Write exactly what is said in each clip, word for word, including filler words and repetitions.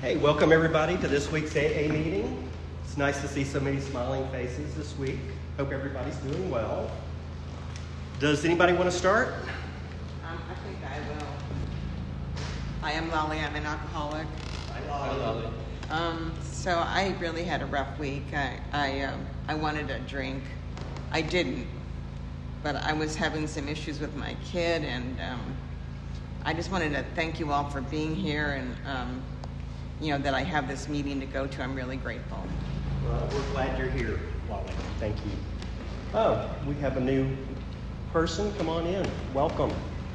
Hey, welcome everybody to this week's A A meeting. It's nice to see so many smiling faces this week. Hope everybody's doing well. Does anybody want to start? Um, I think I will. I am Lolly. I'm an alcoholic. Hi, Lolly. Um, so I really had a rough week. I I, um, I wanted a drink. I didn't, but I was having some issues with my kid, and um, I just wanted to thank you all for being here, and um, you know that I have this meeting to go to. I'm really grateful. Well, we're glad you're here, Lolly. Thank you. Oh, we have a new person. Come on in. Welcome.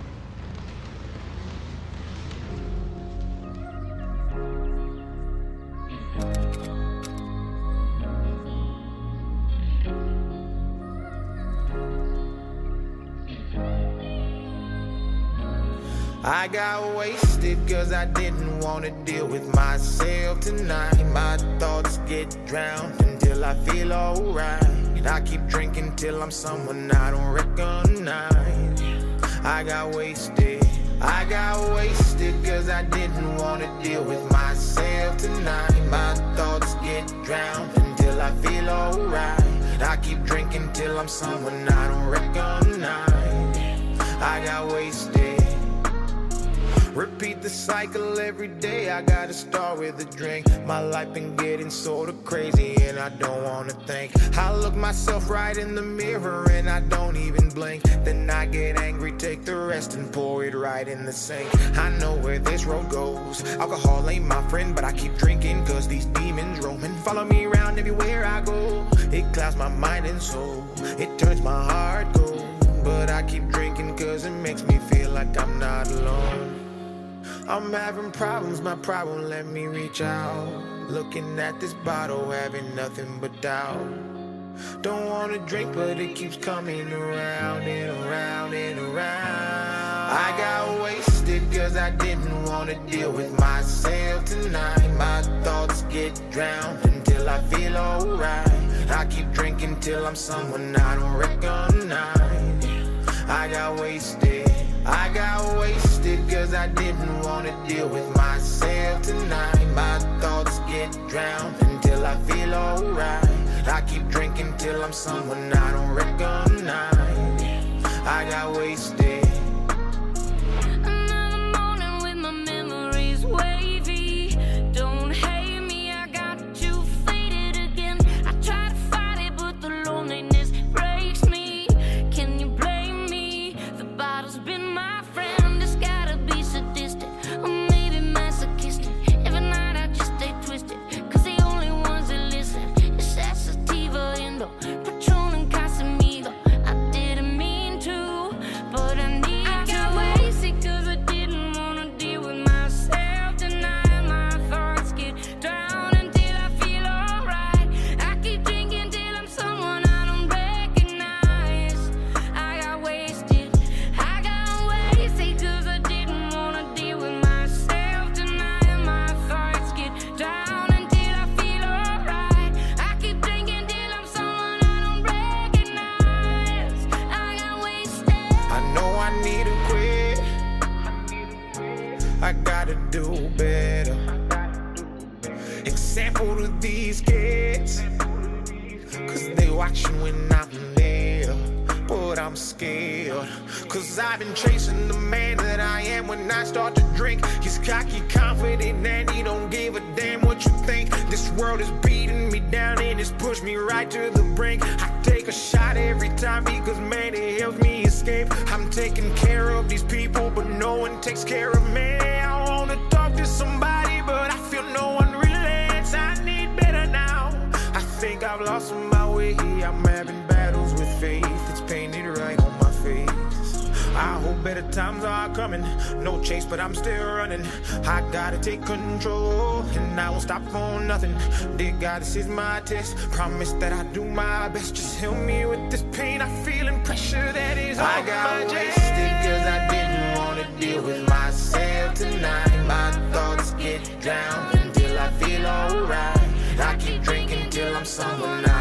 I got wasted cause I didn't want to deal with myself tonight. My thoughts get drowned until I feel alright. And I keep drinking till I'm someone I don't recognize. I got wasted, I got wasted cause I didn't want to deal with myself tonight. My thoughts get drowned until I feel alright. And I keep drinking till I'm someone I don't recognize. I got wasted. Repeat the cycle every day, I gotta start with a drink. My life been getting sorta crazy and I don't wanna think. I look myself right in the mirror and I don't even blink. Then I get angry, take the rest and pour it right in the sink. I know where this road goes. Alcohol ain't my friend, but I keep drinking cause these demons roaming. Follow me around everywhere I go. It clouds my mind and soul. It turns my heart cold. But I keep drinking cause it makes me feel like I'm not alone. I'm having problems, my problem let me reach out. Looking at this bottle, having nothing but doubt. Don't wanna drink, but it keeps coming around and around and around. I got wasted cause I didn't wanna deal with myself tonight. My thoughts get drowned until I feel alright. I keep drinking till I'm someone I don't recognize. I got wasted, I got wasted cause I didn't want to deal with myself tonight. My thoughts get drowned until I feel alright. I keep drinking till I'm someone I don't recognize. I got wasted. Another morning with my memories wavy. Don't hate me, I got you faded again. I try to fight it, but the loneliness breaks me. Can you blame me? The bottle's been my friend. It's gotta be sadistic, or maybe masochistic. Every night I just stay twisted, cause the only ones that listen is that sativa, Indo, Patron and Casamigo. I didn't mean to, but I need I to. I got wasted cause I didn't wanna deal with myself tonight. My thoughts get drowned until I feel alright. I keep drinking till I'm someone I don't recognize. I got wasted, I got wasted cause I didn't wanna deal with myself tonight. My thoughts get drowned until I feel alright. I keep drinking till I'm someone I don't recognize. I got wasted. I know I need to quit. I gotta do better. Example to these kids, cause they watching when I'm there. But I'm scared, cause I've been chasing the man that I am. When I start to drink, he's cocky, confident, and he don't give a damn what you think. This world is beating me down and it's pushed me right to the brink. I take a shot every time because man, it helps me escape. I'm taking care of these people, but no one takes care of me. I wanna talk to somebody, but I feel no one relents. I need better now. I think I've lost my way. I'm having battles with faith. It's painted right on my face. I hope better times are coming. No chase, but I'm still running. I gotta take control, and I won't stop for nothing. Dear God, this is my test. Promise that I do my best. Just help me with this pain. I feel and pressure that is on my chest. I got wasted cause I didn't want to deal with myself tonight. My thoughts get drowned until I feel alright. I keep drinking till I'm someone